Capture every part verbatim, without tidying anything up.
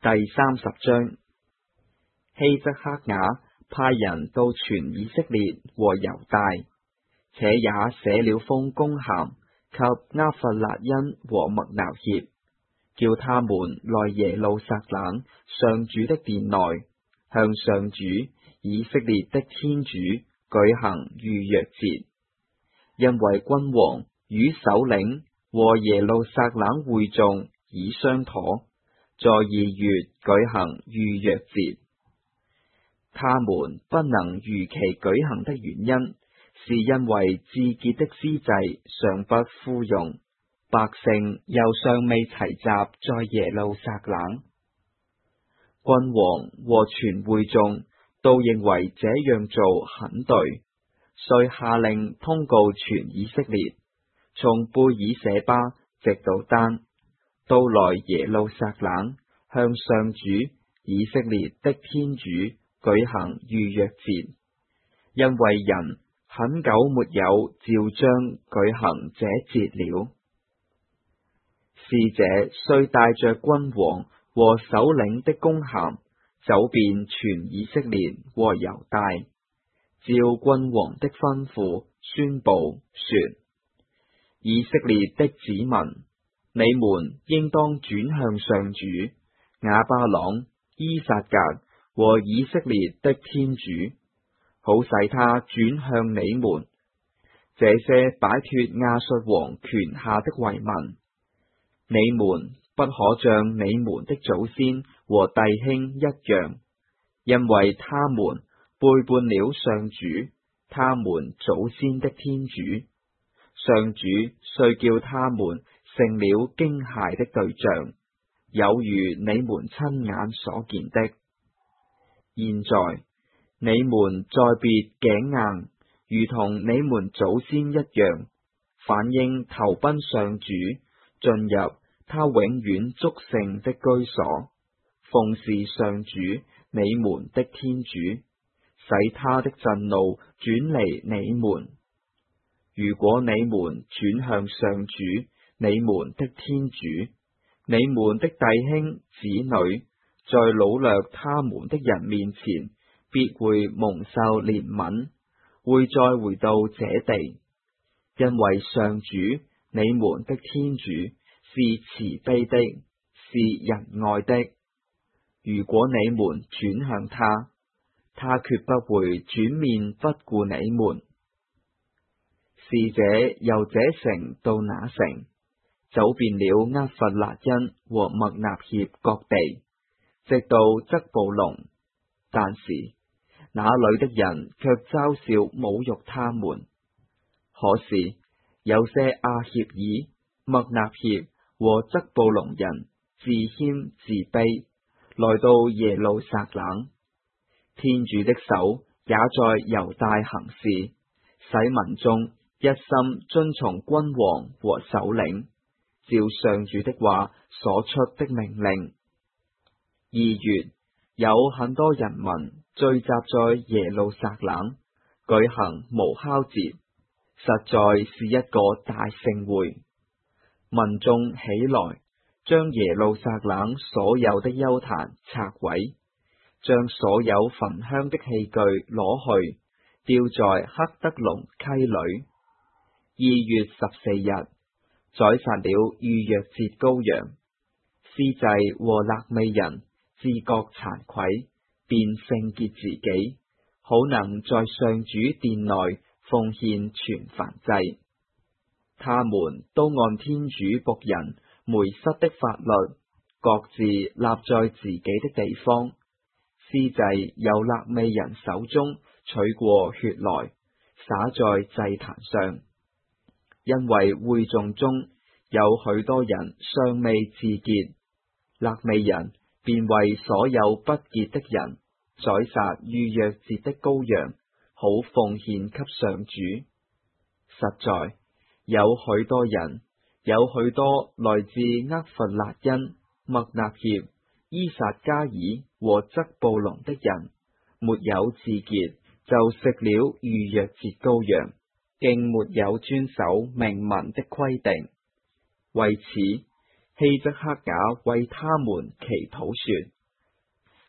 第三十章。希則克雅派人到全以色列和猶大，且也寫了封公函給厄弗辣因和麥拿協，叫他們來耶路撒冷上主的殿內，向上主以色列的天主舉行逾越節，因為君王與首領和耶路撒冷會眾已商妥，在二月舉行逾越節。他們不能如期舉行的原因，是因為自潔的司祭尚不敷用，百姓又尚未齊集在耶路撒冷。君王和全會眾都認為這樣做很對，遂下令通告全以色列，從貝爾舍巴直到丹，都來耶路撒冷向上主以色列的天主舉行逾越節，因為人很久沒有照章舉行這節了。使者遂帶着君王和首領的公函，走遍全以色列和猶大，照君王的吩咐宣布說：以色列的子民，你們應當轉向上主亞巴郎、伊撒格和以色列的天主，好使他轉向你們。這些擺脫亞述王權下的遺民，你們不可像你們的祖先和弟兄一樣，因為他們背叛了上主他們祖先的天主，上主遂叫他們成了驚駭的對象，有如你們親眼所見的。現在你們再別頸硬，如同你們祖先一樣，反應投奔上主，進入他永遠祝聖的居所，奉事上主你們的天主，使他的震怒轉離你們。如果你們轉向上主你們的天主，你們的弟兄子女在擄掠他們的人面前，必會蒙受憐憫，會再回到這地，因為上主你們的天主是慈悲的，是仁愛的。如果你們轉向他，他決不會轉面不顧你們。使者由這城到那城，走遍了厄弗辣因和麥拿協各地，直到則布隆，但是那裏的人卻嘲笑侮辱他們。可是有些阿協爾、麥拿協和則布隆人自謙自卑，來到耶路撒冷。天主的手也在猶大行事，使民眾一心遵從君王和首領，照上主的話所出的命令。二月，有很多人民聚集在耶路撒冷，舉行無酵節，實在是一個大盛會。民眾起來，將耶路撒冷所有的邱壇拆毀，將所有焚香的器具攞去，丟在赫德龍溪裏。二月十四日，宰殺了逾越節羔羊。司祭和肋未人自覺慚愧，便聖潔自己，好能在上主殿內奉獻全燔祭。他們都按天主僕人梅瑟的法律，各自立在自己的地方。司祭由肋未人手中取過血來，灑在祭壇上。因為會眾中有許多人尚未自潔，肋未人便為所有不潔的人宰殺逾越節的羔羊，好奉獻給上主。實在有許多人，有許多來自厄弗辣因、麥拿協、伊撒加爾和則布隆的人，沒有自潔，就食了逾越節羔羊，竟沒有遵守明文的規定。為此，希則克雅為他們祈禱說：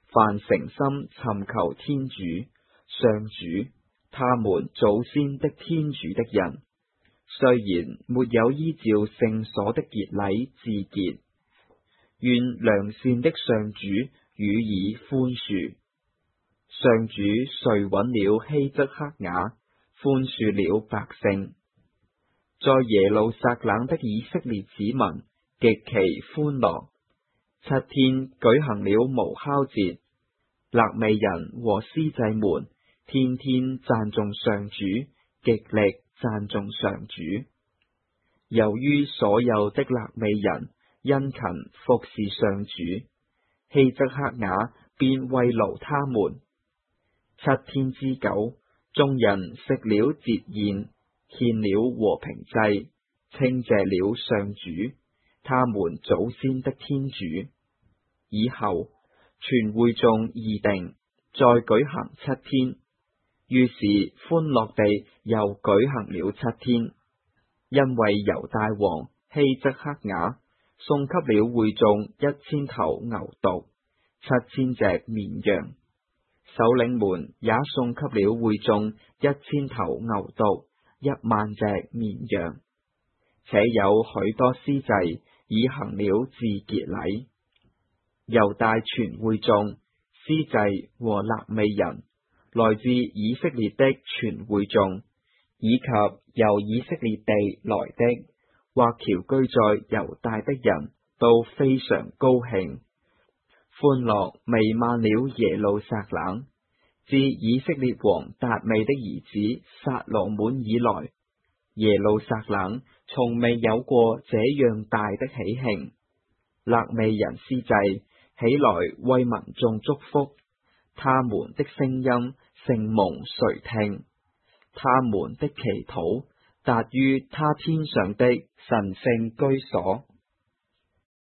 凡誠心尋求天主、上主，他們祖先的天主的人，雖然沒有依照聖所的潔禮自潔，願良善的上主予以寬恕。上主垂允了希則克雅，寬恕了百姓。在耶路撒冷的以色列子民極其歡樂，七天舉行了無酵節，肋未人和司祭們天天讚頌上主，極力讚頌上主。由於所有的肋未人殷勤服侍上主，希則克雅便慰勞他們。七天之久，眾人食了節宴，獻了和平祭，稱謝了上主，他們祖先的天主。以後，全會眾議定再舉行七天，於是歡樂地又舉行了七天，因為猶大王希則克雅送給了會眾一千頭牛犢、七千隻綿羊，首領們也送給了會眾一千頭牛犢、一萬隻綿羊，且有許多司祭已行了自潔禮。猶大全會眾、司祭和肋未人，來自以色列的全會眾，以及由以色列地來的或僑居在猶大的人，都非常高興，歡樂彌漫了耶路撒冷。自以色列王達味的兒子撒羅滿以來，耶路撒冷從未有過這樣大的喜慶。肋未人司祭起來為民眾祝福，他們的聲音承蒙垂聽，他們的祈禱達於他天上的神聖居所。